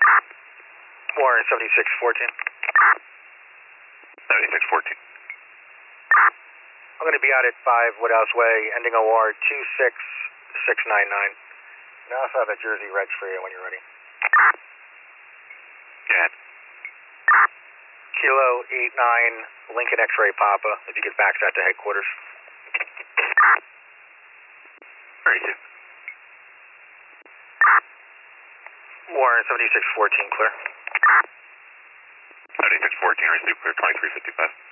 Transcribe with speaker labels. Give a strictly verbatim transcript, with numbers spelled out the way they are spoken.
Speaker 1: Warren seventy-six fourteen.
Speaker 2: seventy-six fourteen.
Speaker 1: I'm going to be out at five Woodhouse Way, ending O R two six six nine nine. And I also have a Jersey reg for you when you're ready.
Speaker 2: Go ahead.
Speaker 1: Kilo eight nine Lincoln X-ray Papa, if you could fax that to headquarters.
Speaker 2: thirty-two.
Speaker 1: Warren seventy-six fourteen, clear.
Speaker 2: seventy-six fourteen, receive clear twenty-three fifty-five.